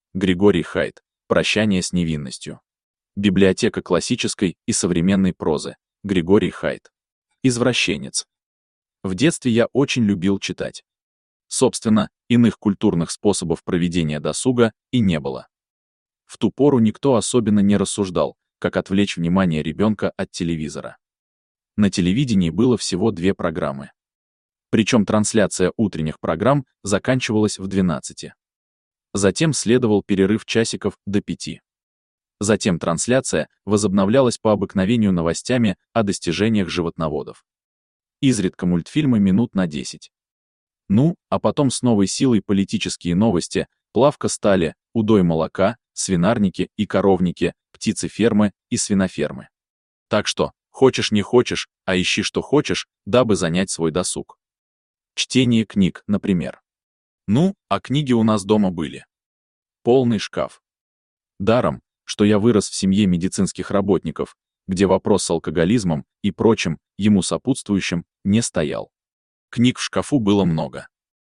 Григорий Хайд. Прощание с невинностью. Библиотека классической и современной прозы. Григорий Хайд. Извращенец. В детстве я очень любил читать. Собственно, иных культурных способов проведения досуга и не было. В ту пору никто особенно не рассуждал, как отвлечь внимание ребенка от телевизора. На телевидении было всего 2 программы. Причем трансляция утренних программ заканчивалась в 12. Затем следовал перерыв часиков до 5. Затем трансляция возобновлялась по обыкновению новостями о достижениях животноводов. Изредка мультфильмы минут на 10. Ну, а потом с новой силой политические новости, плавка стали, удой молока, свинарники и коровники, птицефермы и свинофермы. Так что, хочешь не хочешь, а ищи что хочешь, дабы занять свой досуг. Чтение книг, например. Ну, а книги у нас дома были. Полный шкаф. Даром, что я вырос в семье медицинских работников, где вопрос с алкоголизмом и прочим, ему сопутствующим, не стоял. Книг в шкафу было много.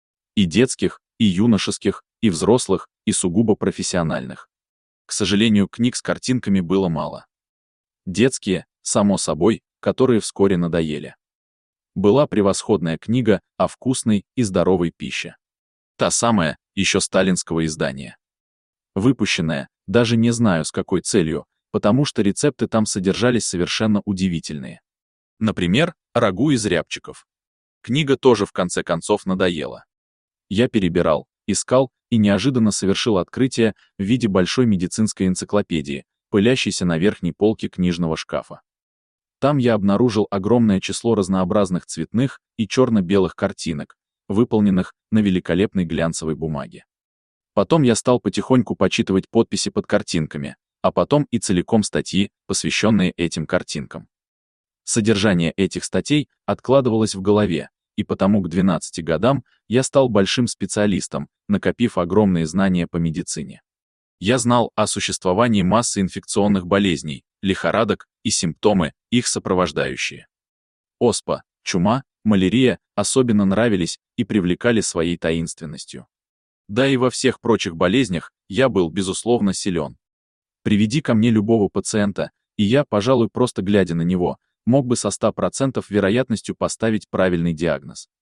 И детских, и юношеских, и взрослых, и сугубо профессиональных. К сожалению, книг с картинками было мало. Детские, само собой, которые вскоре надоели. Была превосходная книга о вкусной и здоровой пище. Та самая, еще сталинского издания. Выпущенная, даже не знаю с какой целью, потому что рецепты там содержались совершенно удивительные. Например, рагу из рябчиков. Книга тоже в конце концов надоела. Я перебирал, искал и неожиданно совершил открытие в виде большой медицинской энциклопедии, пылящейся на верхней полке книжного шкафа. Там я обнаружил огромное число разнообразных цветных и черно-белых картинок, выполненных на великолепной глянцевой бумаге. Потом я стал потихоньку почитывать подписи под картинками, а потом и целиком статьи, посвященные этим картинкам. Содержание этих статей откладывалось в голове, и потому к 12 годам я стал большим специалистом, накопив огромные знания по медицине. Я знал о существовании массы инфекционных болезней, лихорадок и симптомы, их сопровождающие. Оспа, чума, малярия особенно нравились и привлекали своей таинственностью. Да и во всех прочих болезнях я был, безусловно, силен. Приведи ко мне любого пациента, и я, пожалуй, просто глядя на него, мог бы со 100% вероятностью поставить правильный диагноз.